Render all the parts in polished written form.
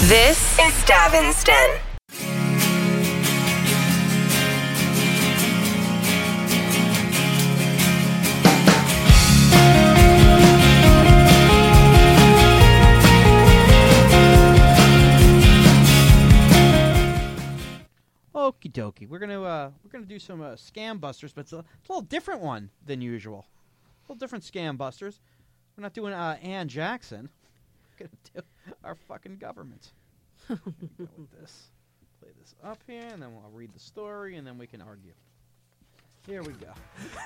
This is Davinston. Okie dokie. We're gonna do some scam busters, but it's a little different one than usual. A little different scam busters. We're not doing Ann Jackson. We're gonna do our fucking government. Go with this. Play this up here, and then I'll read the story, and then we can argue. Here we go.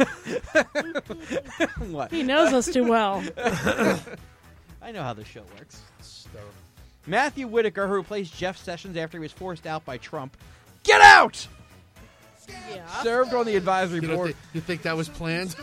What? He knows us too well. I know how this show works. Matthew Whitaker, who replaced Jeff Sessions after he was forced out by Trump. Get out! Yeah. Served on the advisory board. You think that was planned?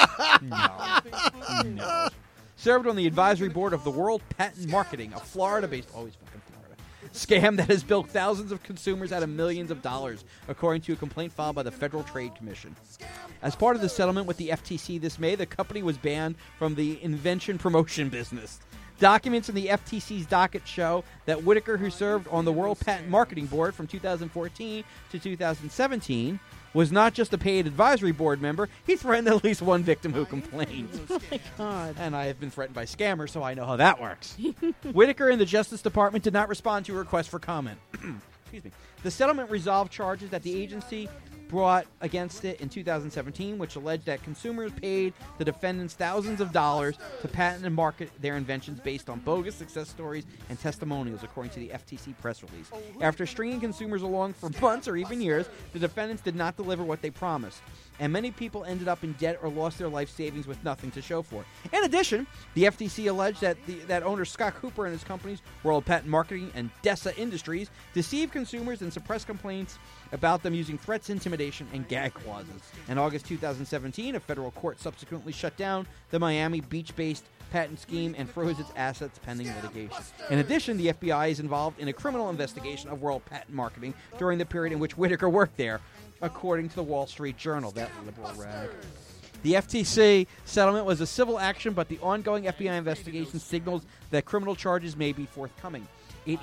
No. Served on the advisory board of the World Patent Marketing, a Florida-based, always fucking Florida, scam that has bilked thousands of consumers out of millions of dollars, according to a complaint filed by the Federal Trade Commission. As part of the settlement with the FTC this May, the company was banned from the invention promotion business. Documents in the FTC's docket show that Whitaker, who served on the World Patent Marketing Board from 2014 to 2017, was not just a paid advisory board member. He threatened at least one victim who complained. Oh, my God. And I have been threatened by scammers, so I know how that works. Whitaker and the Justice Department did not respond to a request for comment. Excuse me. The settlement resolved charges that the agency brought against it in 2017, which alleged that consumers paid the defendants thousands of dollars to patent and market their inventions based on bogus success stories and testimonials, according to the FTC press release. After stringing consumers along for months or even years, the defendants did not deliver what they promised, and many people ended up in debt or lost their life savings with nothing to show for it. In addition, the FTC alleged that that owner Scott Cooper and his companies, World Patent Marketing and Dessa Industries, deceived consumers and suppressed complaints about them using threats, intimidation, and gag clauses. In August 2017, a federal court subsequently shut down the Miami Beach-based patent scheme and froze its assets pending litigation. In addition, the FBI is involved in a criminal investigation of World Patent Marketing during the period in which Whitaker worked there, according to the Wall Street Journal, that liberal rag. The FTC settlement was a civil action, but the ongoing FBI investigation signals that criminal charges may be forthcoming. In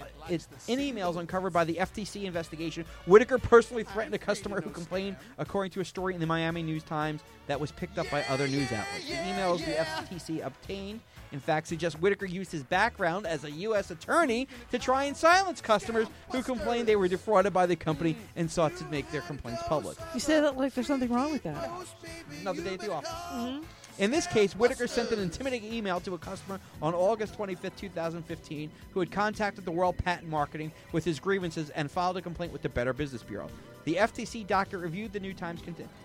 emails uncovered by the FTC investigation, Whitaker personally threatened a customer who complained, according to a story in the Miami News Times that was picked up by other news outlets. The emails the FTC obtained, in fact, suggest Whitaker used his background as a U.S. attorney to try and silence customers who complained they were defrauded by the company and sought to make their complaints public. You say that like there's something wrong with that. Another day at the office. Mm-hmm. In this case, Whitaker sent an intimidating email to a customer on August 25, 2015, who had contacted the World Patent Marketing with his grievances and filed a complaint with the Better Business Bureau. The FTC docket reviewed the New Times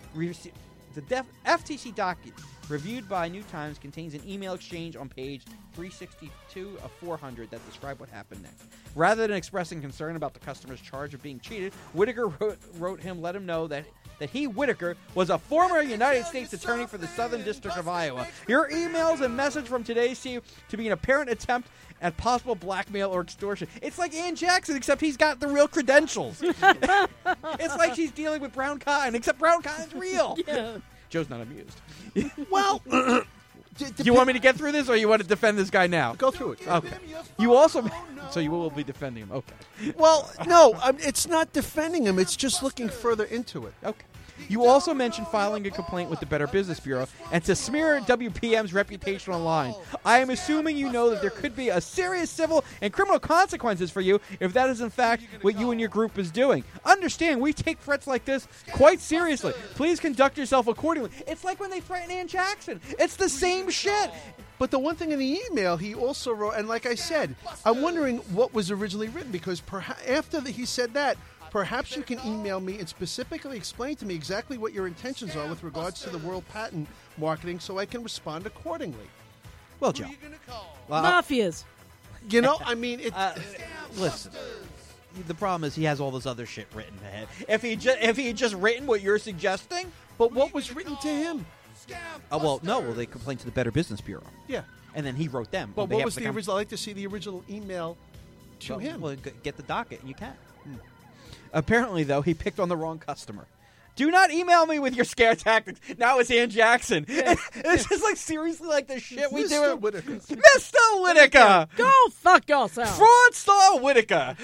FTC docket reviewed by New Times contains an email exchange on page 362 of 400 that describe what happened next. Rather than expressing concern about the customer's charge of being cheated, Whitaker wrote him, let him know that he, Whitaker, was a former United States attorney for the Southern District of Iowa. Your emails and message from today seem to be an apparent attempt at possible blackmail or extortion. It's like Ann Jackson, except he's got the real credentials. It's like she's dealing with brown cotton, except brown cotton's real. Yeah. Joe's not amused. Well, do you want me to get through this, or you want to defend this guy now? Go through it. Okay. You also... So you will be defending him. Okay. Well, no, it's not defending him. It's just looking further into it. Okay. You also mentioned filing a complaint with the Better Business Bureau and to smear WPM's reputation online. I am assuming you know that there could be a serious civil and criminal consequences for you if that is in fact what you and your group is doing. Understand, we take threats like this quite seriously. Please conduct yourself accordingly. It's like when they threatened Ann Jackson. It's the same shit. But the one thing in the email he also wrote, and like I said, I'm wondering what was originally written, because after he said that, perhaps you can email me and specifically explain to me exactly what your intentions are with regards to the World Patent Marketing so I can respond accordingly. Well, Joe. Mafias. You know, I mean, listen. The problem is he has all this other shit written ahead. If he had just written what you're suggesting, but what was written to him? They complained to the Better Business Bureau. Yeah. And then he wrote them. But what was the original? I'd like to see the original email to him. Well, get the docket, and you can. Apparently, though, he picked on the wrong customer. Do not email me with your scare tactics. Now it's Ann Jackson. It's just like seriously like the shit we do. Mr. Whitaker. Mr. Whitaker. Go fuck yourself. Fraudster Whitaker.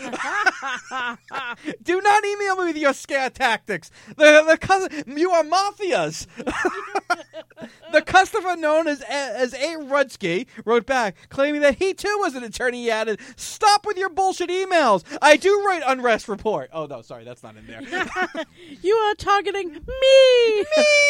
Do not email me with your scare tactics. You are mafias. The customer known as A. Rudsky wrote back, claiming that he too was an attorney. He added, "Stop with your bullshit emails. I do write unrest report." Oh no, sorry, that's not in there. You are targeting me.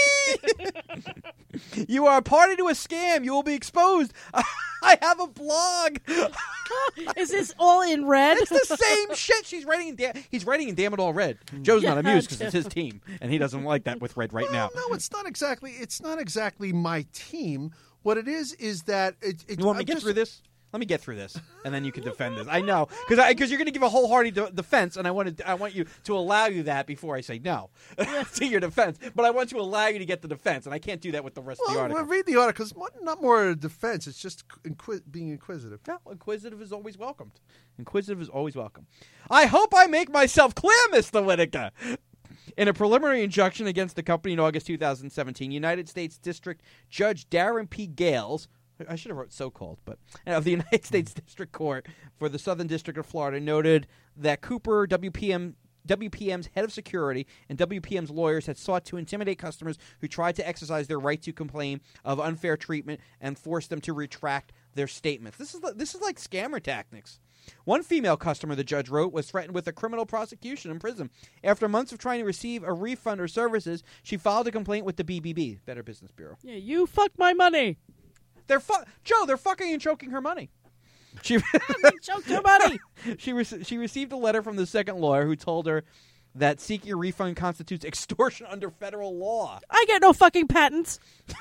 You are a party to a scam. You will be exposed. I have a blog. Is this all in red? It's the same shit. He's writing in damn it all red. Joe's not amused because it's his team, and he doesn't like that with red right now. No, it's not exactly my team. What it is that You want me to get through this? Let me get through this, and then you can defend this. I know, because you're going to give a wholehearted defense, and I want you to allow you that before I say no to your defense. But I want to allow you to get the defense, and I can't do that with the rest of the article. Well, read the article. It's not more a defense. It's just being inquisitive. No, inquisitive is always welcomed. Inquisitive is always welcome. I hope I make myself clear, Mr. Whitaker. In a preliminary injunction against the company in August 2017, United States District Judge Darren P. Gales, I should have wrote so-called, but of the United States District Court for the Southern District of Florida, noted that Cooper, WPM's head of security, and WPM's lawyers had sought to intimidate customers who tried to exercise their right to complain of unfair treatment and force them to retract their statements. This is like scammer tactics. One female customer, the judge wrote, was threatened with a criminal prosecution in prison. After months of trying to receive a refund or services, she filed a complaint with the BBB, Better Business Bureau. Yeah, you fucked my money. They're fucking and choking her money. She choked her money. She received a letter from the second lawyer who told her that seeking a refund constitutes extortion under federal law. I get no fucking patents.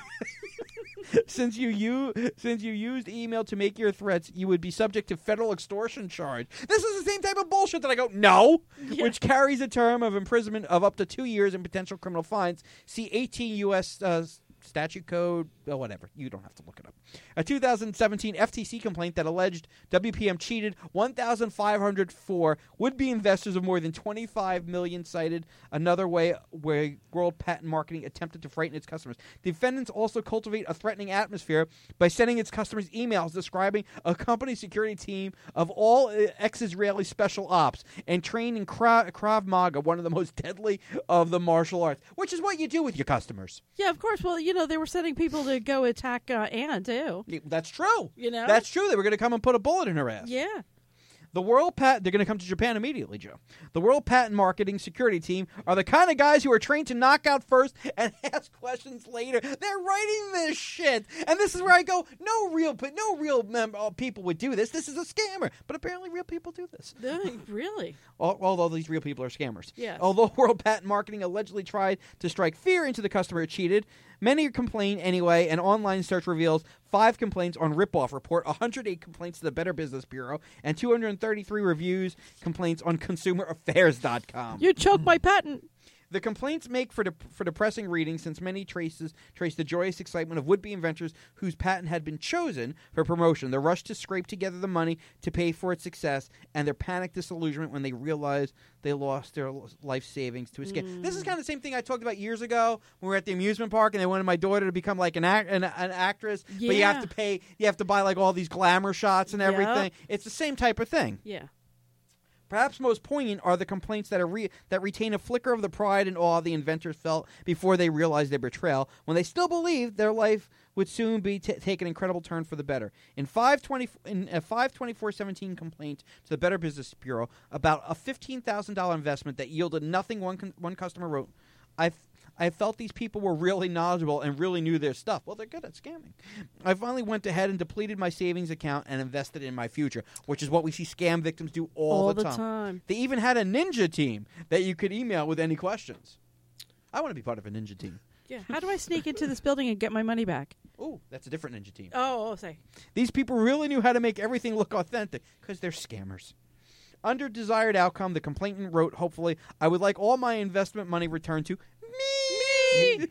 Since you used email to make your threats, you would be subject to federal extortion charge. This is the same type of bullshit that I go, no, which carries a term of imprisonment of up to 2 years and potential criminal fines. See 18 U.S. Statute code, whatever. You don't have to look it up. A 2017 FTC complaint that alleged WPM cheated 1,504 would-be investors of more than 25 million cited another way where World Patent Marketing attempted to frighten its customers. Defendants also cultivate a threatening atmosphere by sending its customers emails describing a company security team of all ex-Israeli special ops and trained in Krav Maga, one of the most deadly of the martial arts, which is what you do with your customers. Yeah, of course. Well, they were sending people to go attack Anna, too. That's true. That's true. They were going to come and put a bullet in her ass. Yeah. They're going to come to Japan immediately, Joe. The World Patent Marketing Security Team are the kind of guys who are trained to knock out first and ask questions later. They're writing this shit. And this is where I go, no real people would do this. This is a scammer. But apparently real people do this. Really? Although these real people are scammers. Yes. Although World Patent Marketing allegedly tried to strike fear into the customer who cheated, many complain anyway. An online search reveals 5 complaints on Ripoff Report, 108 complaints to the Better Business Bureau, and 233 complaints on ConsumerAffairs.com. You choked my patent. The complaints make for depressing reading, since many trace the joyous excitement of would-be inventors whose patent had been chosen for promotion, the rush to scrape together the money to pay for its success, and their panic disillusionment when they realized they lost their life savings to a scam. This is kind of the same thing I talked about years ago when we were at the amusement park and they wanted my daughter to become like an actress, Yeah. but you have to buy like all these glamour shots and everything. It's the same type of thing. Yeah. Perhaps most poignant are the complaints that retain a flicker of the pride and awe the inventors felt before they realized their betrayal, when they still believed their life would soon be take an incredible turn for the better. In a 5/24/17 complaint to the Better Business Bureau about a $15,000 investment that yielded nothing, one customer wrote, I felt these people were really knowledgeable and really knew their stuff. Well, they're good at scamming. I finally went ahead and depleted my savings account and invested in my future, which is what we see scam victims do all the time. They even had a ninja team that you could email with any questions. I want to be part of a ninja team. Yeah. How do I sneak into this building and get my money back? Oh, that's a different ninja team. Say. These people really knew how to make everything look authentic because they're scammers. Under desired outcome, the complainant wrote, hopefully, I would like all my investment money returned to me.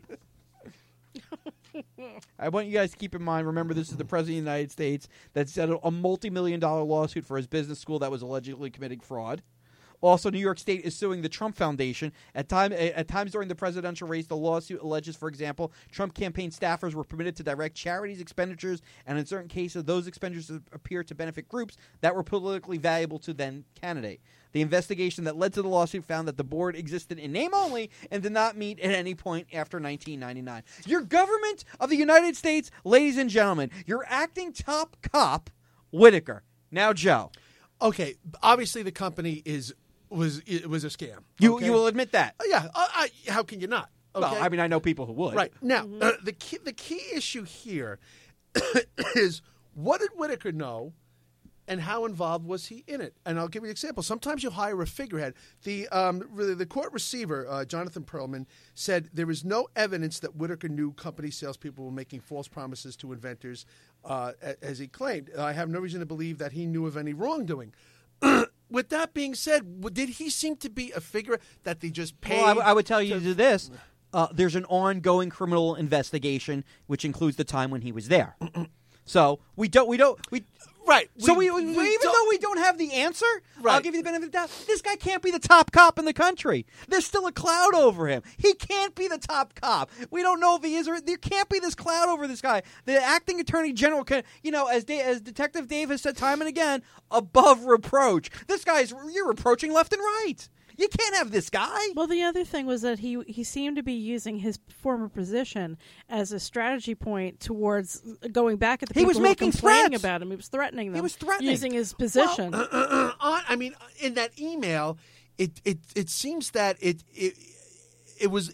I want you guys to keep in mind, remember, this is the President of the United States that settled a multi-million-dollar lawsuit for his business school that was allegedly committing fraud. Also, New York State is suing the Trump Foundation. At times during the presidential race, the lawsuit alleges, for example, Trump campaign staffers were permitted to direct charities' expenditures, and in certain cases, those expenditures appear to benefit groups that were politically valuable to then candidate. The investigation that led to the lawsuit found that the board existed in name only and did not meet at any point after 1999. Your government of the United States, ladies and gentlemen, your acting top cop, Whitaker. Now, Joe. Okay, obviously the company was a scam. You okay? will admit that. Yeah. How can you not? Okay? Well, I mean, I know people who would. Right now, the key issue here is what did Whitaker know, and how involved was he in it? And I'll give you an example. Sometimes you hire a figurehead. The court receiver, Jonathan Perlman, said there is no evidence that Whitaker knew company salespeople were making false promises to inventors, as he claimed. I have no reason to believe that he knew of any wrongdoing. With that being said, did he seem to be a figure that they just paid? Well, I would tell you this. There's an ongoing criminal investigation, which includes the time when he was there. So we Right. So even though we don't have the answer, right. I'll give you the benefit of the doubt. This guy can't be the top cop in the country. There's still a cloud over him. He can't be the top cop. We don't know if he is or there can't be this cloud over this guy. The acting attorney general can, as Detective Dave has said time and again, above reproach. This guy's you're reproaching left and right. You can't have this guy. Well, the other thing was that he seemed to be using his former position as a strategy point towards going back at the people who were complaining about him. He was threatening them. He was threatening. Using his position. Well, I mean, in that email, it seems that it was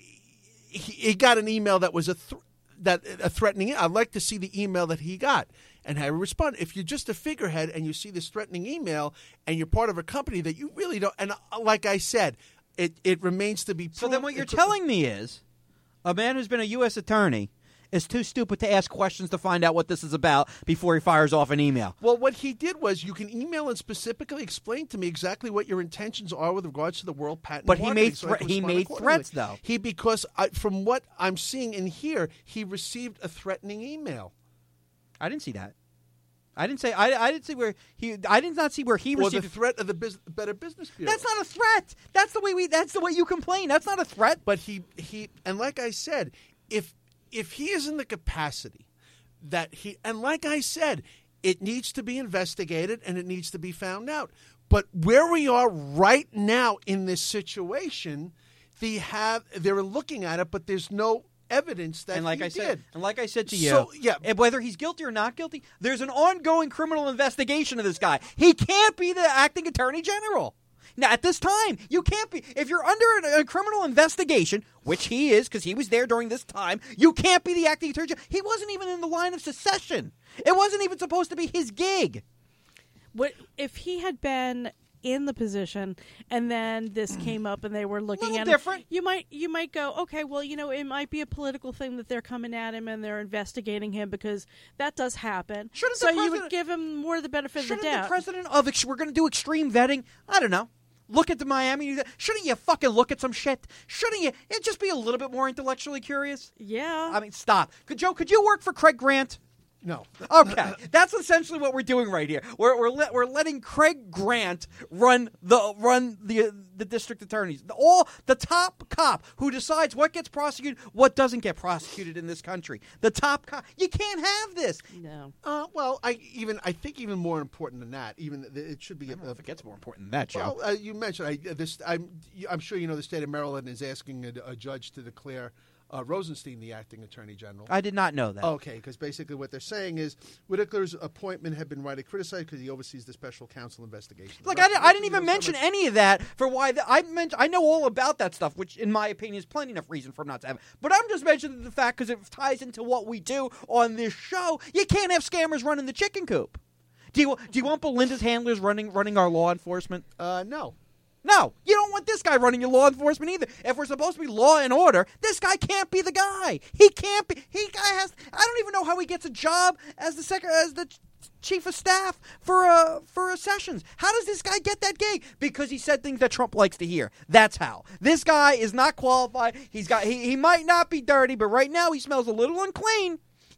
he got an email that was a threatening. I'd like to see the email that he got. And how to respond. If you're just a figurehead and you see this threatening email and you're part of a company that you really don't, and like I said, it remains to be proven. So then what you're telling me is a man who's been a U.S. attorney is too stupid to ask questions to find out what this is about before he fires off an email. Well, what he did was you can email and specifically explain to me exactly what your intentions are with regards to the World Patent. But Marketing, he made threats, though. Because from what I'm seeing in here, he received a threatening email. I didn't see that. I didn't say. I didn't see where he. I did not see where he received. Or the threat of the Better Business Bureau. That's not a threat. That's the way That's the way you complain. That's not a threat. But he and like I said, if he is in the capacity that he, and like I said, it needs to be investigated and it needs to be found out. But where we are right now in this situation, they're looking at it, but there's no evidence that he did. And like I said to you, whether he's guilty or not guilty, there's an ongoing criminal investigation of this guy. He can't be the acting attorney general. Now, at this time, you can't be. If you're under a criminal investigation, which he is because he was there during this time, you can't be the acting attorney general. He wasn't even in the line of succession. It wasn't even supposed to be his gig. If he had been in the position and then this came up and they were looking at different. You might go, okay, well, it might be a political thing that they're coming at him and they're investigating him because that does happen. You would give him more of the benefit of the doubt. Shouldn't the president of we're going to do extreme vetting? I don't know. Look at the Miami. Shouldn't you fucking look at some shit? Shouldn't you? It'd just be a little bit more intellectually curious. Yeah. I mean, stop. Could you work for Craig Grant? No. Okay, that's essentially what we're doing right here. We're letting Craig Grant run the district attorneys, the top cop who decides what gets prosecuted, what doesn't get prosecuted in this country. The top cop. You can't have this. No. Well, I think even more important than that. Even it should be. I don't know if it gets more important than that, Joe. Well, you mentioned I'm sure you know the state of Maryland is asking a judge to declare Rosenstein the acting attorney general. I did not know that. Okay, because basically what they're saying is Whitaker's appointment had been rightly criticized because he oversees the special counsel investigation. Look, I didn't even mention any of that for why I know all about that stuff, which in my opinion is plenty enough reason for him not to have it. But I'm just mentioning the fact because it ties into what we do on this show. You can't have scammers running the chicken coop. Do you want Belinda's handlers running our law enforcement? No. No, you don't want this guy running your law enforcement either. If we're supposed to be law and order, this guy can't be the guy. He can't be. I don't even know how he gets a job as the chief of staff for Sessions. How does this guy get that gig? Because he said things that Trump likes to hear. That's how. This guy is not qualified. He might not be dirty, but right now he smells a little unclean.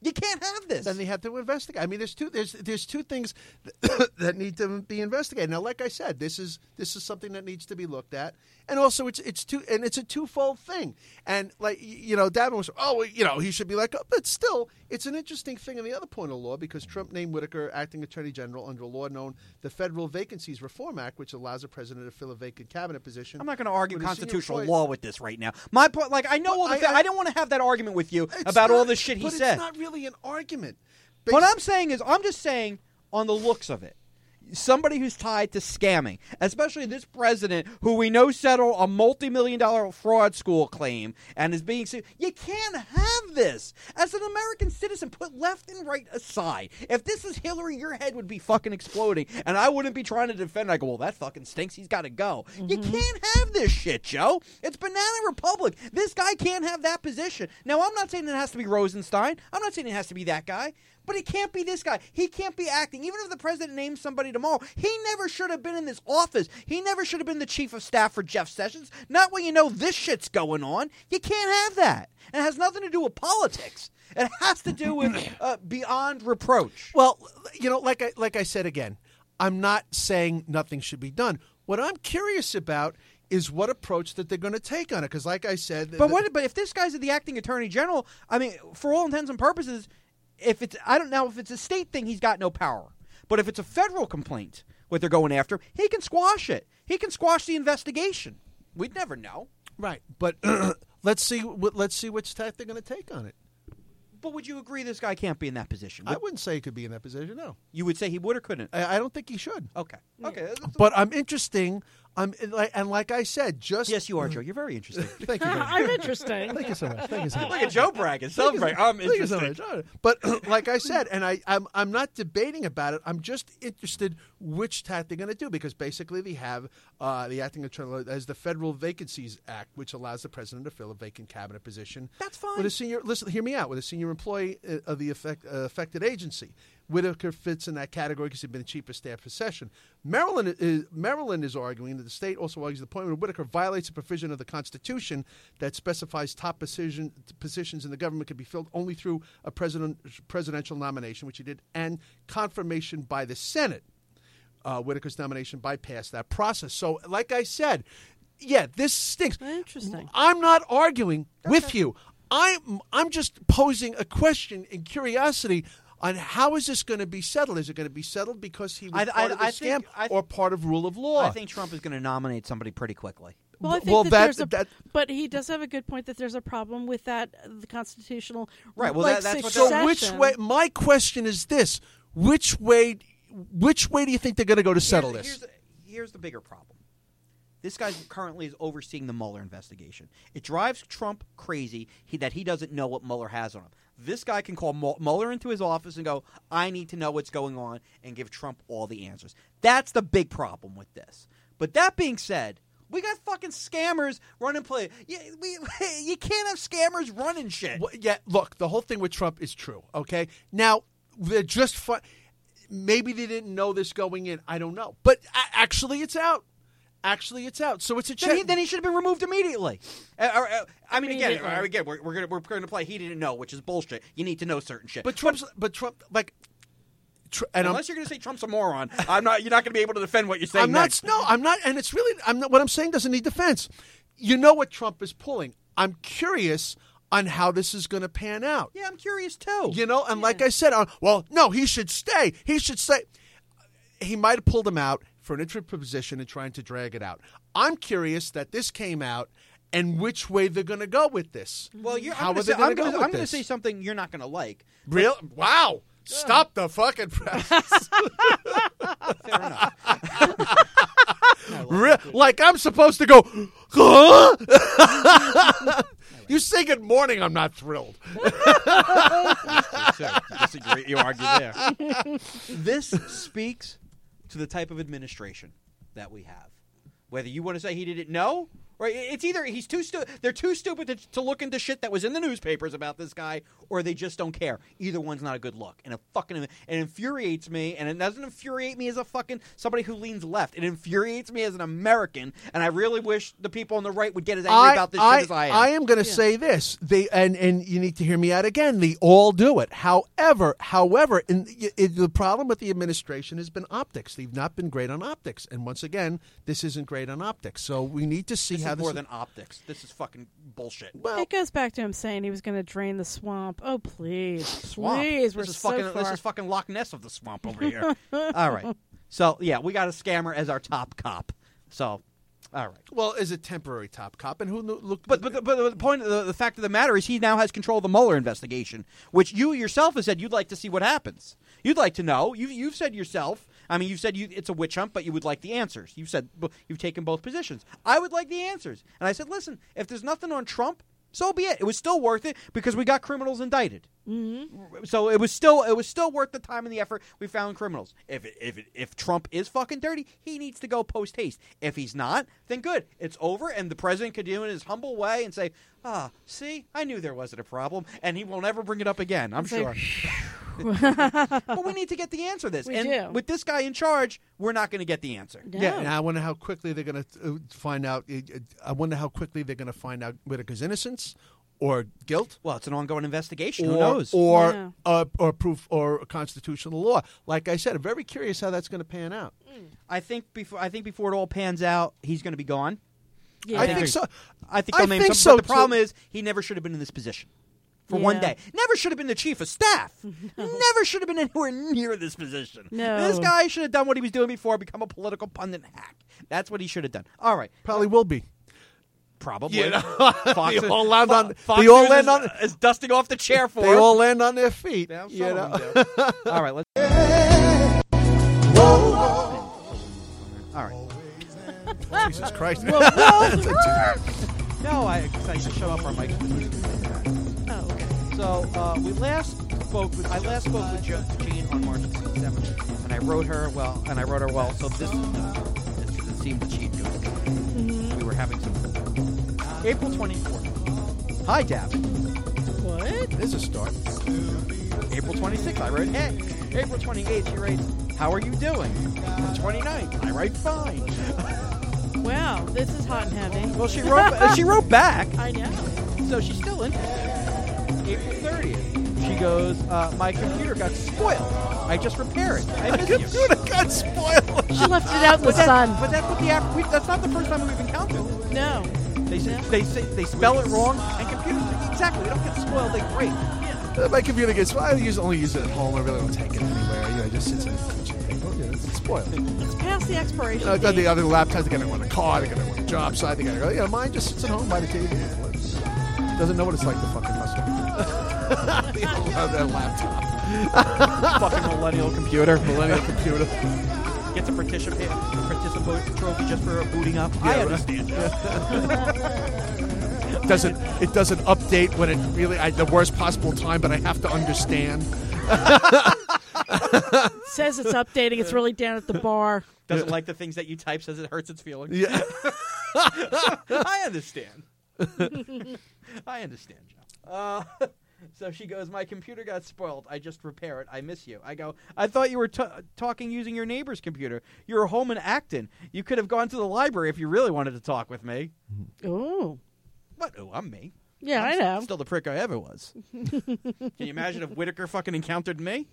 You can't have this. Then they have to investigate. I mean, there's two things that need to be investigated. Now, like I said, this is something that needs to be looked at, and also it's a twofold thing. And like Davin was, he should be let go, but still, it's an interesting thing in the other point of law because Trump named Whitaker acting Attorney General under a law known the Federal Vacancies Reform Act, which allows a president to fill a vacant cabinet position. I'm not going to argue constitutional law with this right now. My point, I know I don't want to have that argument with you about all the shit he said. It's not really an argument. What I'm saying is, I'm just saying on the looks of it. Somebody who's tied to scamming, especially this president who we know settled a multi-million-dollar fraud school claim and is being sued. You can't have this. As an American citizen, put left and right aside. If this was Hillary, your head would be fucking exploding, and I wouldn't be trying to defend. I go, well, that fucking stinks. He's got to go. Mm-hmm. You can't have this shit, Joe. It's Banana Republic. This guy can't have that position. Now, I'm not saying it has to be Rosenstein. I'm not saying it has to be that guy. But it can't be this guy. He can't be acting. Even if the president names somebody tomorrow, he never should have been in this office. He never should have been the chief of staff for Jeff Sessions. Not when you know this shit's going on. You can't have that. And it has nothing to do with politics. It has to do with beyond reproach. Well, like I said again, I'm not saying nothing should be done. What I'm curious about is what approach that they're going to take on it. Because like I said... But if this guy's the acting attorney general, I mean, for all intents and purposes... If it's a state thing, he's got no power. But if it's a federal complaint, what they're going after, he can squash it. He can squash the investigation. We'd never know. Right. But let's see which tack they're going to take on it. But would you agree this guy can't be in that position? I wouldn't say he could be in that position, no. You would say he would or couldn't? I don't think he should. Okay. Okay. But I'm interesting. And like I said, just... Yes, you are, Joe. You're very interesting. Thank you. I'm interesting. Thank you so much. Look at Joe bragging. Celebrate. I'm interesting. So but like I said, and I'm not debating about it. I'm just interested which tack they're going to do because basically they have the acting attorney as the Federal Vacancies Act, which allows the president to fill a vacant cabinet position. That's fine. With a senior, listen, hear me out. With a senior employee of the affected agency. Whitaker fits in that category because he's been the chief of staff for Session. Maryland is arguing that the state also argues the appointment of Whitaker violates a provision of the Constitution that specifies top positions in the government can be filled only through a presidential nomination, which he did, and confirmation by the Senate. Whitaker's nomination bypassed that process. So, like I said, yeah, this stinks. Interesting. I'm not arguing with you. I'm just posing a question in curiosity on how is this going to be settled? Is it going to be settled because he was part of the scam or part of rule of law? I think Trump is going to nominate somebody pretty quickly. Well, I think but he does have a good point that there's a problem with that the constitutional right. Well, that's what. So which way? My question is this: which way do you think they're going to go to settle this? Here's the bigger problem. This guy currently is overseeing the Mueller investigation. It drives Trump crazy that he doesn't know what Mueller has on him. This guy can call Mueller into his office and go, I need to know what's going on, and give Trump all the answers. That's the big problem with this. But that being said, we got fucking scammers running play. You can't have scammers running shit. Well, yeah, look, the whole thing with Trump is true, okay? Now, they're just fun. Maybe they didn't know this going in. I don't know. But actually, it's out. So it's a check. Then he should have been removed immediately. I mean, again, we're going to play he didn't know, which is bullshit. You need to know certain shit. But Trump, unless you're going to say Trump's a moron, you're not going to be able to defend what you're saying. I'm not, and it's really, what I'm saying doesn't need defense. You know what Trump is pulling. I'm curious on how this is going to pan out. Yeah, I'm curious too. And like I said, no, he should stay. He might have pulled him out for an interim position and trying to drag it out. I'm curious that this came out and which way they're going to go with this. Well, I'm going to say something you're not going to like. Real? Wow. Yeah. Stop the fucking press. Fair enough. Like I'm supposed to go, huh? You say good morning, I'm not thrilled. Disagree. You argue there. This speaks to the type of administration that we have. Whether you want to say he didn't know, or it's either he's too they're too stupid to look into shit that was in the newspapers about this guy, or they just don't care. Either one's not a good look, and it infuriates me. And it doesn't infuriate me as a fucking somebody who leans left. It infuriates me as an American, and I really wish the people on the right would get as angry about this shit as I am. I am going to say this: and you need to hear me out again. They all do it. However, the problem with the administration has been optics. They've not been great on optics, and once again, this isn't great on optics. So we need to see. More than optics. This is fucking bullshit. Well, it goes back to him saying he was going to drain the swamp. Oh, please. Swamp. Please, this is fucking Loch Ness of the swamp over here. All right. So, yeah, we got a scammer as our top cop. So, all right. Well, as a temporary top cop. And who look? But the point, the fact of the matter is he now has control of the Mueller investigation, which you yourself have said you'd like to see what happens. You'd like to know. You've said yourself. I mean, you've said it's a witch hunt, but you would like the answers. You've said you've taken both positions. I would like the answers. And I said, listen, if there's nothing on Trump, so be it. It was still worth it because we got criminals indicted. Mm-hmm. So it was still worth the time and the effort. We found criminals. If Trump is fucking dirty, he needs to go post haste. If he's not, then good. It's over, and the president could do it in his humble way and say, see, I knew there wasn't a problem, and he will never bring it up again, I'm sure. But we need to get the answer to this. We do. With this guy in charge, we're not going to get the answer. No. Yeah, and I wonder how quickly they're going to find out. I wonder how quickly they're going to find out Whitaker's innocence or guilt. Well, it's an ongoing investigation. Who knows? Or proof or constitutional law. Like I said, I'm very curious how that's going to pan out. I think before it all pans out, he's going to be gone. Yeah. I think so. I think they'll name think some, so, but the problem is he never should have been in this position. For one day. Never should have been the chief of staff. Never should have been anywhere near this position. No. This guy should have done what he was doing before, become a political pundit hack. That's what he should have done. All right. Probably will be. Probably. You know, Fox they all land on. Fox They all News land on. is dusting off the chair for They him. all land on their feet. Yeah, you know? All right. Let's. All right. Jesus Christ. No, I shut off our mic. Oh, okay. So I last spoke with Jane on March 7th, and I wrote her well. So this seemed that she'd do it. Mm-hmm. We were having some fun. April 24th. Hi, Dab. What? There's a start. April 26th, I wrote, hey. April 28th, she writes, how are you doing? April 29th, I write, fine. Wow, this is hot and heavy. Well, she wrote back. I know. So she's still interested. April 30th, she goes, my computer got spoiled. I just repaired it. I miss you. Computer got spoiled. She left it out in the sun. But that's what that's not the first time we've encountered. No. They spell it wrong, and computers exactly. They don't get spoiled. They break. My computer gets spoiled. I only use it at home. I really don't take it anywhere. It just sits in the kitchen table. It's spoiled. It's past the expiration date. The other laptops, they got it on the car, they got it on the job site, they got it. Mine just sits at home by the TV. Doesn't know what it's like to fucking hustle. They don't have that laptop. Fucking millennial computer. Gets a participant trophy just for booting up. I understand. It doesn't update when it really the worst possible time, but I have to understand. It says it's updating. It's really down at the bar. Doesn't like the things that you type. Says it hurts its feelings. Yeah. I understand. I understand, Joe. So she goes, my computer got spoiled. I just repair it. I miss you. I go, I thought you were talking using your neighbor's computer. You're home in Acton. You could have gone to the library if you really wanted to talk with me. Oh. What? Oh, I'm me. Yeah, I know. Still the prick I ever was. Can you imagine if Whitaker fucking encountered me?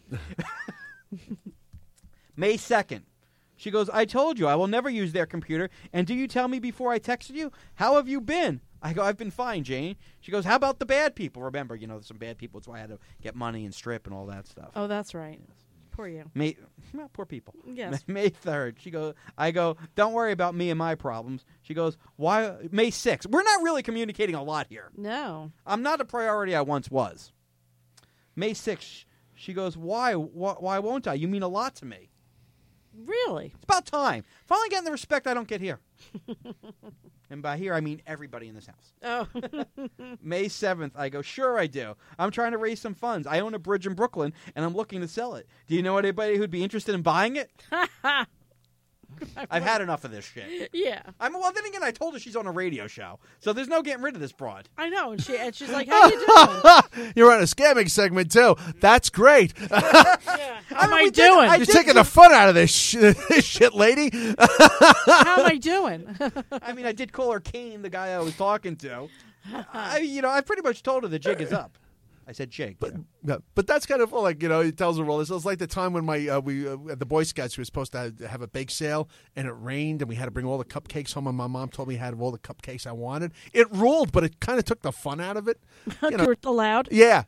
May 2nd. She goes, I told you I will never use their computer. And do you tell me before I texted you? How have you been? I go, I've been fine, Jane. She goes, how about the bad people? Remember, there's some bad people. That's why I had to get money and strip and all that stuff. Oh, that's right. Poor you. Poor people. Yes. May 3rd. I go, don't worry about me and my problems. She goes, why? May 6th. We're not really communicating a lot here. No. I'm not a priority I once was. May 6th. She goes, why won't I? You mean a lot to me. Really? It's about time. Finally getting the respect I don't get here. And by here, I mean everybody in this house. Oh. May 7th, I go, sure I do. I'm trying to raise some funds. I own a bridge in Brooklyn, and I'm looking to sell it. Do you know anybody who'd be interested in buying it? I've had enough of this shit. Yeah. Well, then again, I told her she's on a radio show, so there's no getting rid of this broad. I know, and she's like, "How you doing?" You're on a scamming segment too. That's great. Yeah. How am I doing? You're taking the fun out of this shit, lady. How am I doing? I mean, I did call her Kane, the guy I was talking to. I pretty much told her the jig is up. I said jig. But that's kind of like, he tells her all this. It was like the time when we at the Boy Scouts, we were supposed to have a bake sale, and it rained, and we had to bring all the cupcakes home, and my mom told me I had all the cupcakes I wanted. It ruled, but it kind of took the fun out of it. You were allowed? Yeah.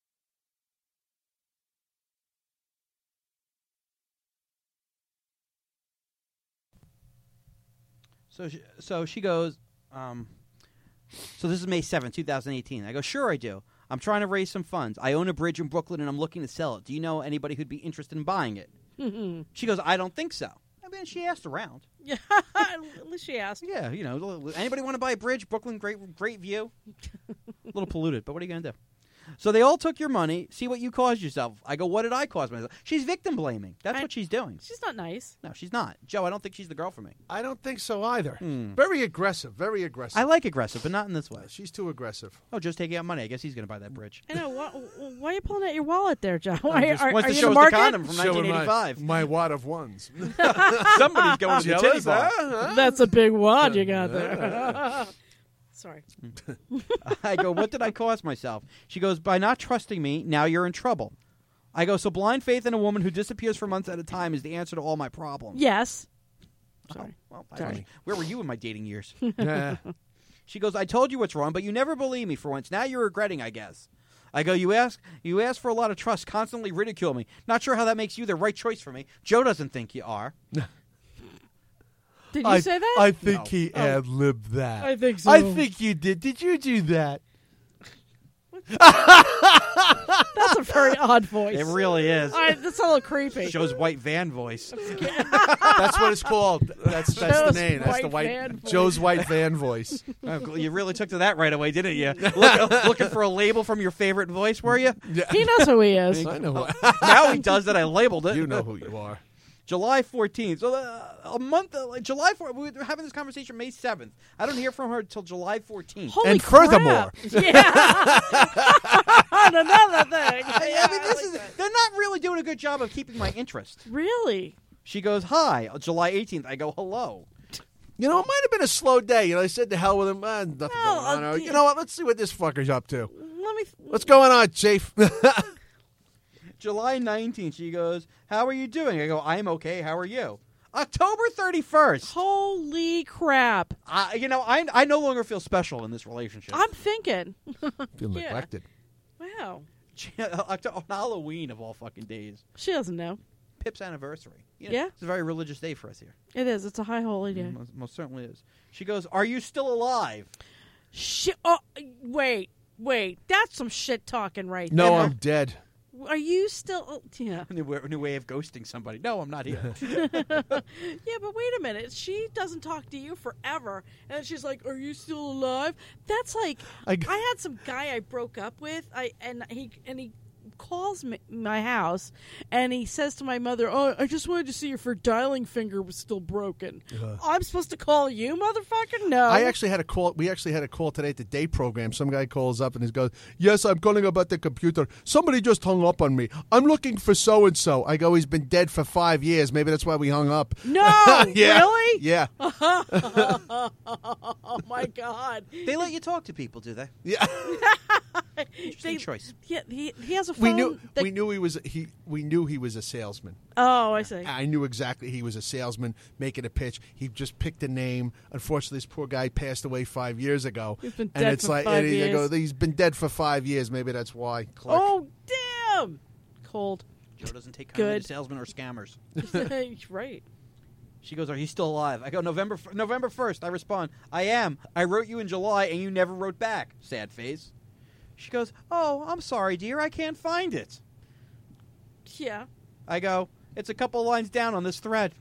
So she goes, so this is May 7th, 2018. I go, sure I do. I'm trying to raise some funds. I own a bridge in Brooklyn, and I'm looking to sell it. Do you know anybody who'd be interested in buying it? Mm-hmm. She goes, I don't think so. I mean, she asked around. Yeah, at least she asked. Yeah, anybody want to buy a bridge? Brooklyn, great view. A little polluted, but what are you going to do? So they all took your money. See what you caused yourself. I go, what did I cause myself? She's victim blaming. That's what she's doing. She's not nice. No, she's not. Joe, I don't think she's the girl for me. I don't think so either. Very aggressive. Very aggressive. I like aggressive, but not in this way. She's too aggressive. Oh, Joe's taking out money. I guess he's going to buy that bridge. I know. Why are you pulling out your wallet there, Joe? Wants to you show in the us the market? condom from 1985. My wad of ones. Somebody's going to the titty bar. That's a big wad you got there. Sorry. I go, what did I cost myself? She goes, by not trusting me, now you're in trouble. I go, so blind faith in a woman who disappears for months at a time is the answer to all my problems. Yes. Sorry. Well, Sorry. Where were you in my dating years? She goes, I told you what's wrong, but you never believe me for once. Now you're regretting, I guess. I go, you ask for a lot of trust, constantly ridicule me. Not sure how that makes you the right choice for me. Joe doesn't think you are. Did you say that? I think he ad-libbed that. I think so. I think you did. Did you do that? That's a very odd voice. It really is. That's a little creepy. Joe's white van voice. That's what it's called. That's the name. That's the white Joe's white van voice. Oh, you really took to that right away, didn't you? Looking for a label from your favorite voice, were you? Yeah. He knows who he is. I know. Now he does that. I labeled it. You know who you are. July 14th. So a month, July 4th, we were having this conversation May 7th. I don't hear from her until July 14th. Holy and crap. Furthermore. Yeah. And another thing. I mean, they're not really doing a good job of keeping my interest. Really? She goes, hi. July 18th. I go, hello. It might have been a slow day. I said to hell with him. Nothing going on. You know what? Let's see what this fucker's up to. What's going on, Chief? July 19th, she goes, how are you doing? I go, I'm okay. How are you? October 31st. Holy crap. I no longer feel special in this relationship. I'm thinking. Feel neglected. Wow. On Halloween of all fucking days. She doesn't know. Pip's anniversary. Yeah. It's a very religious day for us here. It is. It's a high holy day. Most certainly is. She goes, are you still alive? Wait. That's some shit talking right No, there. I'm dead. Are you still... Yeah. New way of ghosting somebody. No, I'm not here. Yeah, but wait a minute. She doesn't talk to you forever, and then she's like, are you still alive? That's like... I had some guy I broke up with, and he calls my house, and he says to my mother, oh, I just wanted to see if her dialing finger was still broken. I'm supposed to call you, motherfucker? No. We actually had a call today at the day program. Some guy calls up and he goes, yes, I'm calling about the computer. Somebody just hung up on me. I'm looking for so-and-so. I go, he's been dead for 5 years. Maybe that's why we hung up. No, yeah. Really? Yeah. Oh, my God. They let you talk to people, do they? Yeah. Interesting choice. Yeah, he has a phone. We knew he was a salesman. Oh, I see. I knew exactly he was a salesman making a pitch. He just picked a name. Unfortunately, this poor guy passed away 5 years ago. He's been dead for 5 years. He's been dead for 5 years. Maybe that's why. Click. Oh, damn. Cold. Joe doesn't take kindly to salesmen or scammers. Right. She goes, are you still alive? I go, November 1st. I respond, I am. I wrote you in July, and you never wrote back. Sad face. She goes, oh, I'm sorry, dear. I can't find it. Yeah. I go, it's a couple lines down on this thread.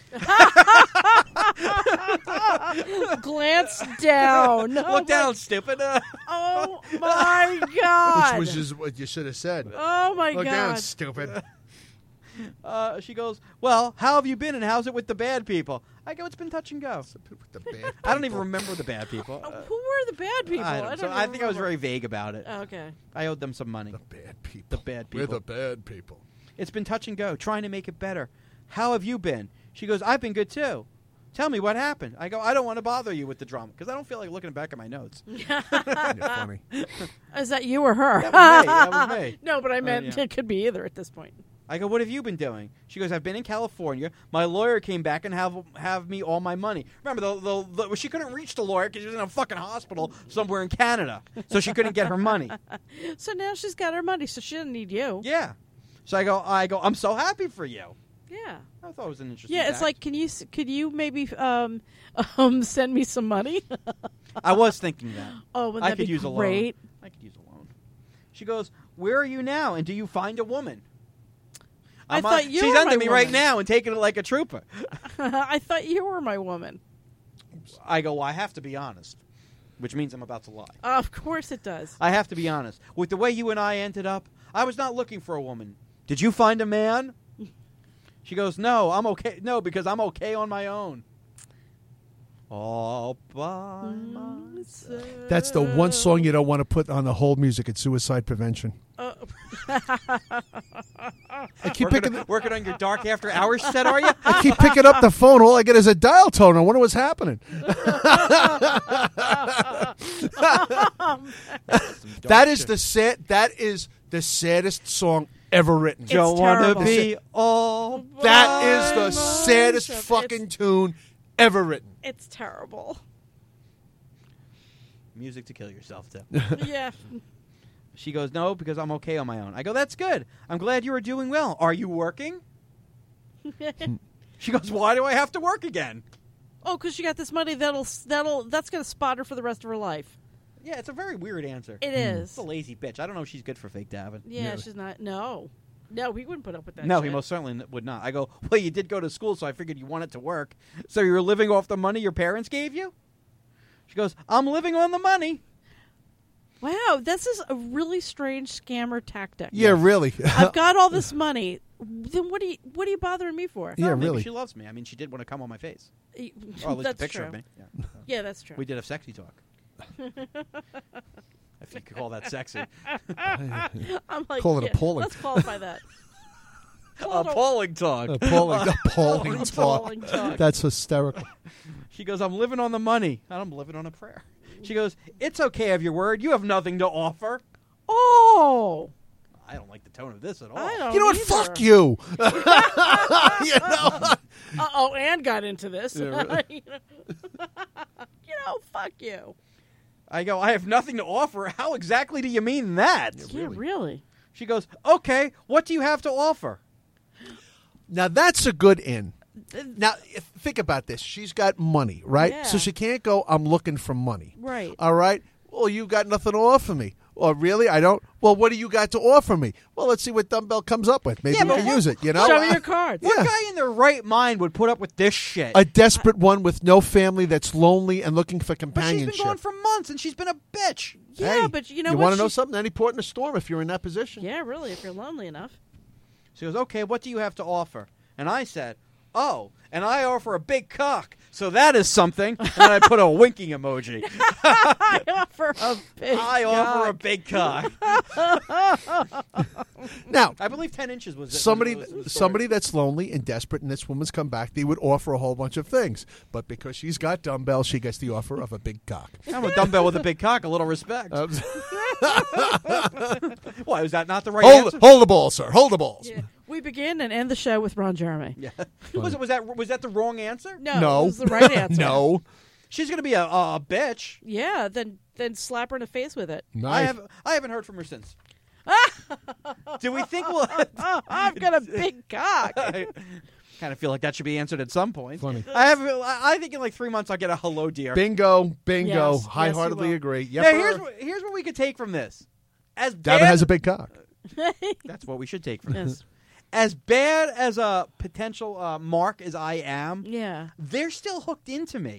Glance down. Look down, stupid. Oh, my God. Which was just what you should have said. Oh, my God. Look down, stupid. She goes, well, how have you been and how's it with the bad people? I go, it's been touch and go. With the bad I don't even remember the bad people. Who were the bad people? I don't know. I think I was very vague about it. Oh, okay. I owed them some money. The bad people. The bad people. We're the bad people. It's been touch and go, trying to make it better. How have you been? She goes, I've been good too. Tell me what happened. I go, I don't want to bother you with the drama because I don't feel like looking back at my notes. You're funny. Is that you or her? That was me. No, but I meant yeah. it could be either at this point. I go, what have you been doing? She goes, I've been in California. My lawyer came back and have me all my money. Remember, she couldn't reach the lawyer because she was in a fucking hospital somewhere in Canada, so she couldn't get her money. So now she's got her money, so she doesn't need you. Yeah. So I go, I'm so happy for you. Yeah. I thought it was an interesting Yeah, it's fact. like, could you maybe send me some money? I was thinking that. Oh, wouldn't I that could be use great? a loan. I could use a loan. She goes, where are you now, and do you find a woman? I thought you She's were under my me right woman. now and taking it like a trooper. I thought you were my woman. I go, well, I have to be honest, which means I'm about to lie. Of course it does. I have to be honest. With the way you and I ended up, I was not looking for a woman. Did you find a man? She goes, no, I'm okay. No, because I'm okay on my own. All by myself. That's the one song you don't want to put on the whole music. It's suicide prevention. I keep Working on your dark after hours set, are you? I keep picking up the phone. All I get is a dial tone. I wonder what's happening. That is the saddest song ever written. Don't want to terrible. be all. That is the by saddest myself. fucking tune ever written. It's terrible. Music to kill yourself to. Yeah. She goes, no, because I'm okay on my own. I go, that's good. I'm glad you are doing well. Are you working? She goes, why do I have to work again? Oh, because she got this money that's gonna spot her for the rest of her life. Yeah, it's a very weird answer. It It's is. a lazy bitch. I don't know if she's good for fake Davin. Yeah, she's not. No, he wouldn't put up with that. No, shit. he most certainly would not. I go, well, you did go to school, so I figured you wanted to work. So you were living off the money your parents gave you? She goes, I'm living on the money. Wow, this is a really strange scammer tactic. Yeah, really. I've got all this money. Then what are you bothering me for? Yeah, Oh, maybe really. she loves me. I mean, she did want to come on my face. Or at least a That's picture true. of me. Yeah. Yeah, that's true. We did a sexy talk. If you could call that sexy. I'm like, Call it yeah, appalling. Let's qualify that. Call it Appalling talk. Appalling talk. appalling talk. That's hysterical. She goes, I'm living on the money. I'm living on a prayer. She goes, it's okay of your word. You have nothing to offer. Oh, I don't like the tone of this at all. I don't. You know what? either. Fuck you. You know? Oh, Anne got into this. Yeah, really. you know, fuck you. I go, I have nothing to offer. How exactly do you mean that? Yeah, really. She goes, okay, what do you have to offer? Now that's a good in. Now think about this. She's got money, right? Yeah. So she can't go, I'm looking for money. Right. All right? Well, you got nothing to offer me. Well, really? I don't. Well, what do you got to offer me? Well, let's see what Dumbbell comes up with. Maybe Yeah, we but can what- use it, you know? Show me your cards. Yeah. What guy in their right mind would put up with this shit? A desperate one with no family that's lonely and looking for But she's companionship. been gone for months, and she's been a bitch. Yeah, Hey, but you know you what? want to know She- something? Any port in a storm if you're in that position. Yeah, really. If you're lonely enough. She goes, okay, what do you have to offer? And I said, oh, and I offer a big cock, so that is something. And then I put a winking emoji. I offer a big. I offer a big cock. Now, I believe 10 inches was it. somebody was the story. somebody that's lonely and desperate and this woman's come back, they would offer a whole bunch of things. But because she's got Dumbbell, she gets the offer of a big cock. I'm a dumbbell with a big cock, a little respect. Why, was that not the right answer? Hold the ball, sir. Hold the balls. Yeah. We begin and end the show with Ron Jeremy. Yeah. Was that the wrong answer? No, it was the right answer. No. She's going to be a bitch. Yeah, then slap her in the face with it. Nice. I haven't heard from her since. Do we think we'll... I've got a big cock. I kind of feel like that should be answered at some point. Funny. I think in like 3 months I'll get a hello, dear. Bingo. Yes, High-heartedly yes, you agree. Now, Yep. here's what we could take from this. As Davin bad, has a big cock. that's what we should take from this. Yes. As bad as a potential mark as I am, Yeah. they're still hooked into me.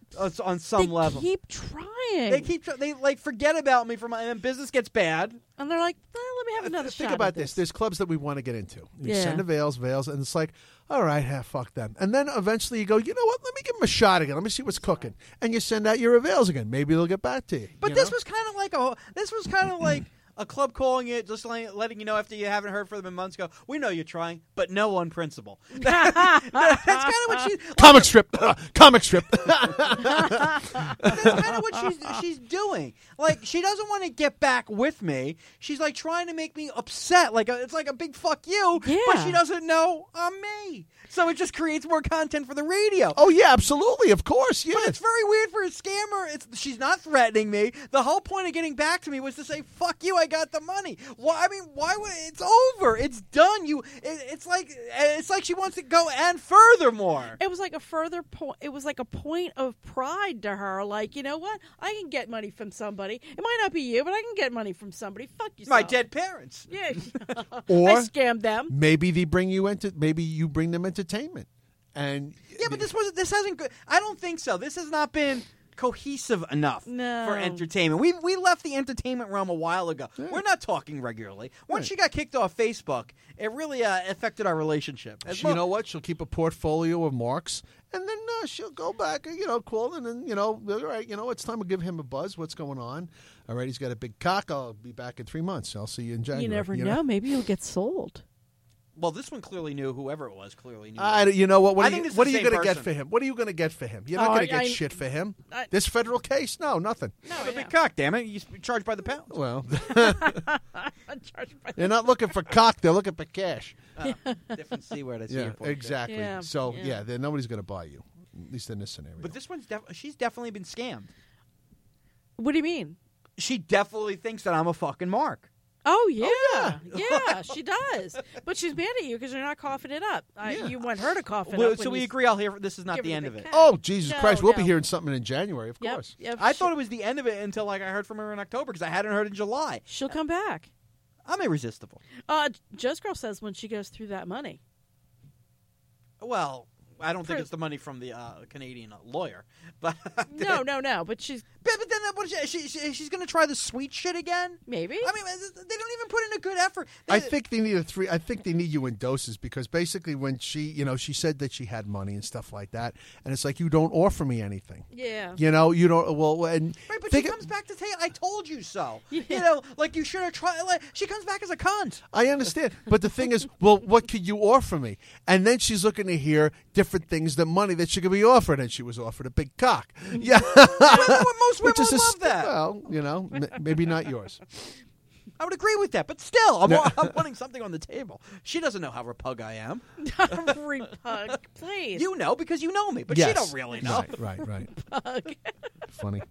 on some they level. keep trying. They like forget about me and then business gets bad. And they're like, let me have another shot. Think about this. There's clubs that we want to get into. You Yeah. send the veils, and it's like, all right, fuck them. And then eventually you go, you know what? Let me give them a shot again. Let me see what's cooking. And you send out your avails again. Maybe they'll get back to you. But you this know? was kind of like a club calling it, just letting you know after you haven't heard from them in months. Go, we know you're trying, but no on principle. That's kind of what she's Comic strip. Comic strip. That's kind of what she's doing. Like, she doesn't want to get back with me. She's like trying to make me upset. Like it's like a big fuck you. Yeah. But she doesn't know I'm me. So it just creates more content for the radio. Oh, yeah, absolutely. Of course. Yeah. But it's very weird for a scammer. She's not threatening me. The whole point of getting back to me was to say, "Fuck you, I got the money." Why? I mean, why would it's over? It's done. It's like she wants to go and furthermore. It was like a further point. It was like a point of pride to her. Like, you know what? I can get money from somebody. It might not be you, but I can get money from somebody. Fuck yourself. My dead parents. Yeah. Or I scammed them. maybe they bring you maybe you bring them entertainment. And Yeah, but this hasn't. I don't think so. This has not been cohesive enough No. for entertainment. We left the entertainment realm a while ago. Yeah. We're not talking regularly. Once Right. she got kicked off Facebook, it really affected our relationship. you know what? She'll keep a portfolio of marks, and then she'll go back, call, and then, all right, it's time to give him a buzz. What's going on? All right, he's got a big cock. I'll be back in 3 months. I'll see you in January. You never know. Maybe you'll get sold. Well, this one clearly knew. Whoever it was clearly knew. You know what? I What are think you it's the going same to get person. for him? What are you going to get for him? You're not Oh, going to get I- shit for him. I- This federal case? No, nothing. No, a big cock, damn it! You charge by the pound. Well, Charged by they're not looking for cock. They're looking for cash. Different C word. I see Yeah, your point. exactly. Yeah, So, yeah. then nobody's going to buy you, at least in this scenario. But this one's she's definitely been scammed. What do you mean? She definitely thinks that I'm a fucking mark. Oh, yeah. Yeah, she does. But she's mad at you because you're not coughing it up. Yeah. You want her to cough it Well, up. so when we you agree. I'll hear. This is not give the her end the of it. cat. Oh, Jesus No, Christ. We'll be no. hearing something in January, of Yep, course. yep, I thought it was the end of it until I heard from her in October because I hadn't heard in July. she'll come back. I'm irresistible. Joe's girl says when she goes through that money. Well, I don't think it's the money from the Canadian lawyer, but No. But she's But then what is she's going to try the sweet shit again? maybe. I mean, they don't even put in a good effort. I think they need I think they need you in doses because basically when she said that she had money and stuff like that, and it's like you don't offer me anything. Yeah. You don't. Well, and Right, but think she comes back to say, "I told you so." Yeah. Like you should have tried. Like, she comes back as a cunt. I understand, but the thing is, well, what could you offer me? And then she's looking to hear different things than money that she could be offered, and she was offered a big cock. Yeah, Most women which is would love that. Well, maybe not yours. I would agree with that, but still, I'm putting something on the table. She doesn't know how repug I am. Repug, please. You know because you know me, but she Yes. don't really know. Right. Repug. Funny.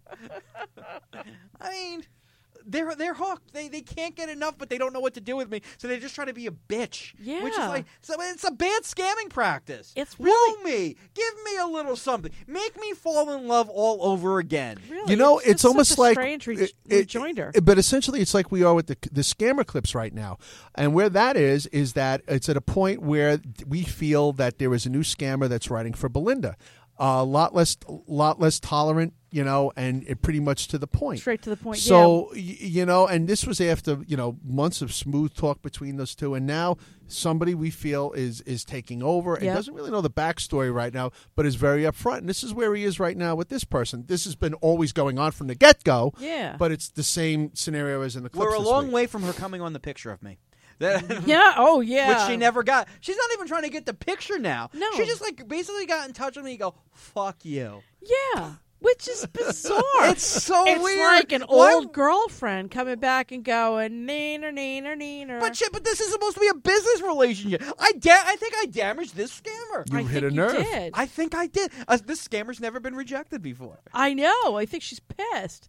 I mean, they're hooked. They can't get enough, but they don't know what to do with me, so they just try to be a bitch. Which is Yeah. like, so it's a bad scamming practice. It's Woo really- me, give me a little something, make me fall in love all over again. Really, It's just almost such a like strange rejoinder. But essentially, it's like we are with the scammer clips right now, and where that is that it's at a point where we feel that there is a new scammer that's writing for Belinda, a lot less tolerant, and it pretty much to the point. Straight to the point. So and this was after months of smooth talk between those two, and now somebody we feel is taking over and Yep. doesn't really know the backstory right now, but is very upfront. And this is where he is right now with this person. This has been always going on from the get-go. Yeah. But it's the same scenario as in the clips. We're a this long week. way from her coming on the picture of me. Yeah. Oh, yeah. Which she never got. She's not even trying to get the picture now. No. She just basically got in touch with me and go, "Fuck you." Yeah. Which is bizarre. It's so it's weird. like an Why- old girlfriend coming back and going, neener, neener, neener. But this is supposed to be a business relationship. I think I damaged this scammer. You I hit think a nerve. You did. I think I did. This scammer's never been rejected before. I know. I think she's pissed.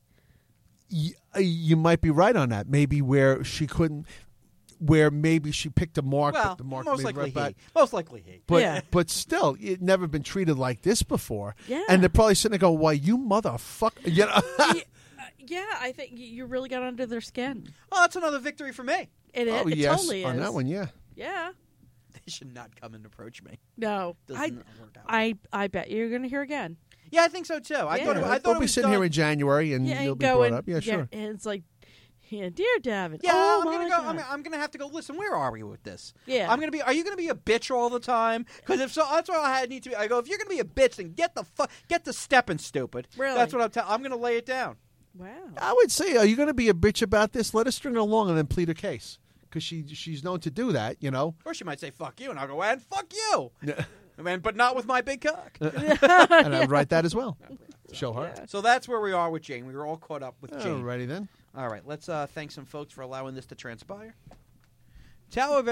You might be right on that. Maybe where she couldn't, where maybe she picked a mark, Well, but the mark most made likely right back. he. Most likely he. But Yeah. but still, it never been treated like this before. Yeah. And they're probably sitting there going, "Why, you motherfucker!" Yeah, I think you really got under their skin. Oh, that's another victory for me. It Oh it yes, totally is. on that one, yeah. Yeah. They should not come and approach me. No. Doesn't work out. I bet you're going to hear again. Yeah, I think so too. I thought it We'll be was sitting done. here in January and Yeah, you'll and be going, brought up. Yeah, sure. and it's like, dear Davin. Yeah, oh I'm my gonna go. God. I'm gonna have to go. Listen, where are we with this? Yeah. I'm gonna be. Are you gonna be a bitch all the time? Because if so, that's what I need to be. I go. If you're gonna be a bitch, then get the stepping, stupid. Really? That's what I'm gonna lay it down. Wow. I would say, are you going to be a bitch about this? Let her string her along and then plead her case. Because she's known to do that, you know. Or she might say "fuck you," and I'll go, "And fuck you." I mean, but not with my big cock. And I'd write that as well. Show her. So that's where we are with Jane. We were all caught up with Jane. Alrighty then. All right, let's thank some folks for allowing this to transpire. Tower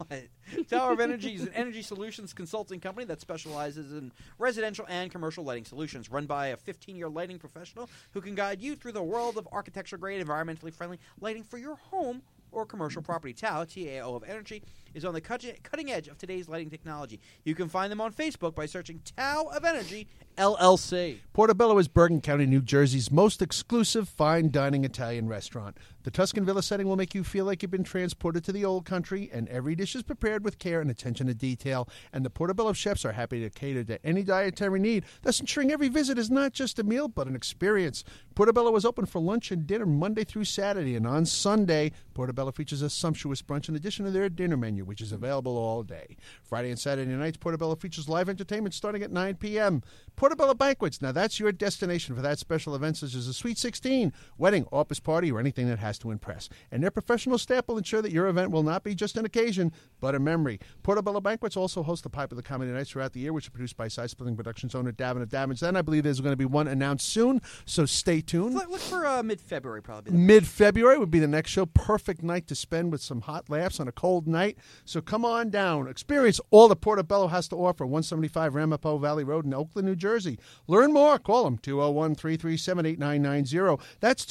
of Energy is an energy solutions consulting company that specializes in residential and commercial lighting solutions, run by a 15-year lighting professional who can guide you through the world of architecture-grade, environmentally friendly lighting for your home or commercial property. TAO, T-A-O of Energy, is on the cutting edge of today's lighting technology. You can find them on Facebook by searching Tao of Energy, LLC. Portobello is Bergen County, New Jersey's most exclusive fine dining Italian restaurant. The Tuscan Villa setting will make you feel like you've been transported to the old country, and every dish is prepared with care and attention to detail. And the Portobello chefs are happy to cater to any dietary need, thus ensuring every visit is not just a meal, but an experience. Portobello is open for lunch and dinner Monday through Saturday, and on Sunday, Portobello features a sumptuous brunch in addition to their dinner menu, which is available all day. Friday and Saturday nights, Portobello features live entertainment starting at 9 p.m. Portobello Banquets, now that's your destination for that special event such as a Sweet 16, wedding, office party, or anything that has to impress. And their professional staff will ensure that your event will not be just an occasion, but a memory. Portobello Banquets also host the popular comedy nights throughout the year, which are produced by Side Splitting Productions owner Davin of Davin's. And I believe there's going to be one announced soon, so stay tuned. Look for mid-February, probably. Mid-February would be the next show. Perfect night to spend with some hot laughs on a cold night. So come on down. Experience all that Portobello has to offer. 175 Ramapo Valley Road in Oakland, New Jersey. Learn more. Call them 201-337-8990. That's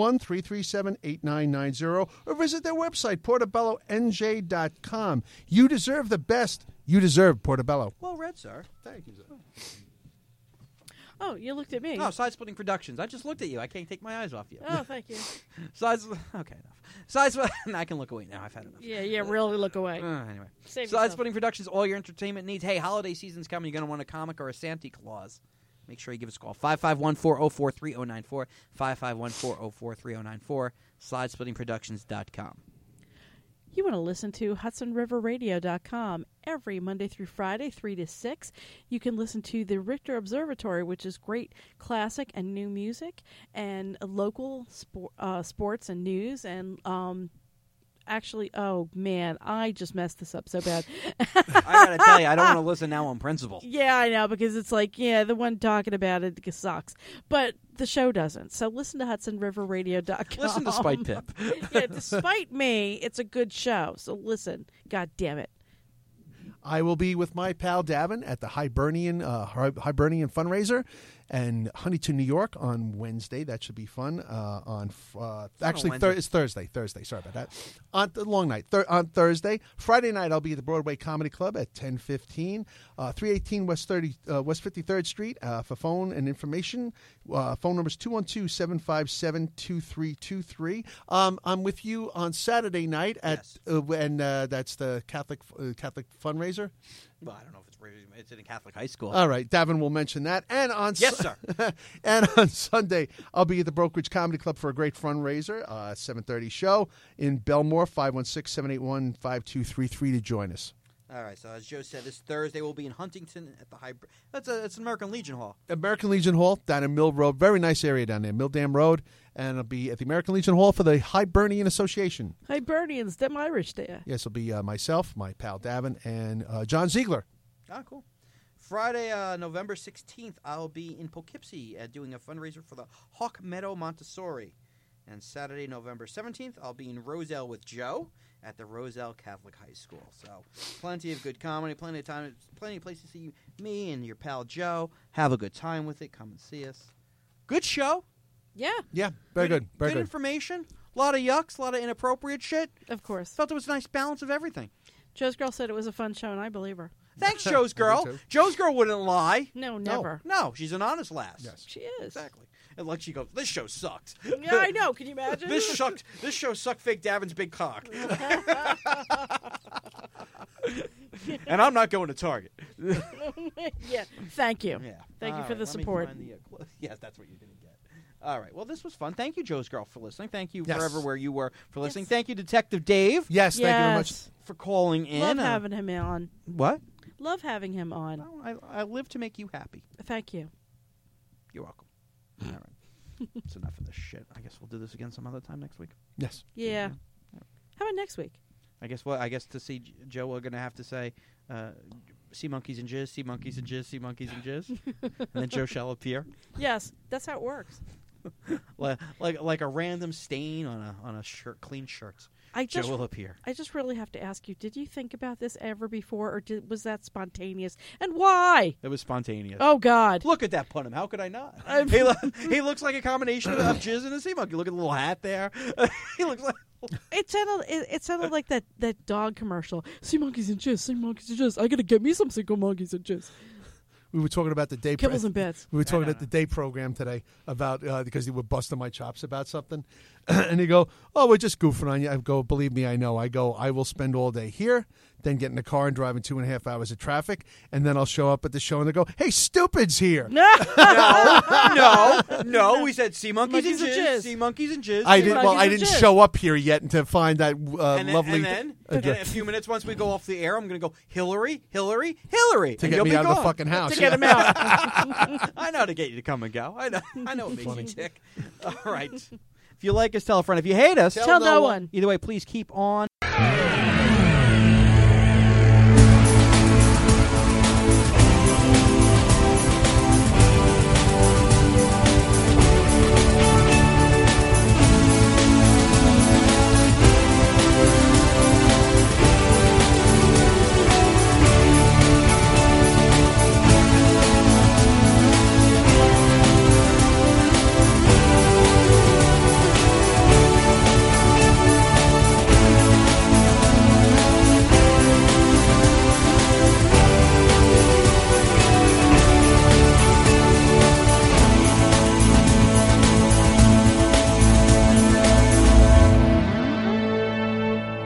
201-337-8990. Or visit their website, portobellonj.com. You deserve the best. You deserve Portobello. Well read, sir. Thank you, sir. Oh, you looked at me. Oh, Side Splitting Productions. I just looked at you. I can't take my eyes off you. Oh, thank you. Okay, enough. I can look away now. I've had enough. Yeah, really look away. Anyway. Save Side yourself. Splitting Productions, all your entertainment needs. Hey, holiday season's coming. You're going to want a comic or a Santa Claus. Make sure you give us a call. 551-404-3094. 551-404-3094. SlideSplittingProductions.com. You want to listen to HudsonRiverRadio.com every Monday through Friday, 3 to 6. You can listen to the Richter Observatory, which is great classic and new music, and local sports and news, and actually, oh man, I just messed this up so bad. I gotta tell you, I don't want to listen now on principle. Yeah, I know, because it's like, yeah, the one talking about it sucks. But the show doesn't. So listen to HudsonRiverRadio.com. Listen to Spite Pip. Yeah, despite me, it's a good show. So listen. God damn it. I will be with my pal Davin at the Hibernian fundraiser in Huntington, New York on Wednesday. That should be fun. It's Thursday. Sorry about that. On the long night on Thursday. Friday night I'll be at the Broadway Comedy Club at 10:15, 318 West 53rd Street. For phone and information, phone number is 212-757-2323. I'm with you on Saturday night at and that's the Catholic fundraiser. Well, I don't know if it's in a Catholic high school. All right, Davin will mention that. And on yes, sir. And on Sunday, I'll be at the Brokerage Comedy Club for a great fundraiser, 7:30 show in Belmore, 516-781-5233 to join us. All right, so as Joe said, this Thursday we'll be in Huntington at the it's American Legion Hall. American Legion Hall down in Mill Road. Very nice area down there, Mill Dam Road. And I'll be at the American Legion Hall for the Hibernian Association. Hibernians, them Irish there. Yes, it'll be myself, my pal Davin, and John Ziegler. Ah, cool. Friday, November 16th, I'll be in Poughkeepsie doing a fundraiser for the Hawk Meadow Montessori. And Saturday, November 17th, I'll be in Roselle with Joe at the Roselle Catholic High School. So plenty of good comedy, plenty of time, plenty of places to see me and your pal Joe. Have a good time with it. Come and see us. Good show. Yeah. Yeah, very good. Very good good. information. A lot of yucks, a lot of inappropriate shit. Of course. Felt it was a nice balance of everything. Joe's girl said it was a fun show, and I believe her. Thanks, Joe's girl. Joe's girl wouldn't lie. No, never. No, she's an honest lass. Yes. She is. Exactly. And like she goes, this show sucked. Yeah, I know. Can you imagine? This show sucked fake Davin's big cock. And I'm not going to Target. Yeah, thank you. Yeah. Thank you All for right, the let me support. find the, yes, that's what you didn't get. All right. Well, this was fun. Thank you, Joe's Girl, for listening. Thank you, Yes. wherever where you were, for listening. Thank you, Detective Dave, Yes, thank you very much. for calling in. Love having him on. What? Love having him on. Well, I live to make you happy. Thank you. You're welcome. All right. That's enough of this shit. I guess we'll do this again some other time next week. Yes. Yeah. How about next week? I guess to see Joe, we're going to have to say, sea monkeys and jizz, sea monkeys and jizz, sea monkeys and jizz. And then Joe shall appear. Yes, that's how it works. like a random stain on a shirt, clean shirts. Joe will appear. I just really have to ask you, did you think about this ever before, or was that spontaneous? And why? It was spontaneous. Oh, God. Look at that Punim. How could I not? He looks like a combination of jizz and a sea monkey. Look at the little hat there. He looks like... It sounded like that dog commercial. Sea monkeys and jizz, sea monkeys and jizz. I got to get me some single monkeys and jizz. We were talking about the day. Kibbles and bits. We were talking about the day program today about because they were busting my chops about something, and they go, "Oh, we're just goofing on you." I go, "Believe me, I know." I go, "I will spend all day here, then get in the car and drive in 2.5 hours of traffic, and then I'll show up at the show and they go, 'Hey, stupid's here.'" No. We said sea monkeys and jizz, sea monkeys and jizz. I didn't jizz. show up here yet to find that lovely. And then in a few minutes, once we go off the air, I'm going to go Hillary, Hillary, Hillary, to and get you'll me be out of the gone. fucking house. To get him out. I know how to get you to come and go. I know what makes you tick. All right. If you like us, tell a friend. If you hate us, Tell no one. Either way, please keep on.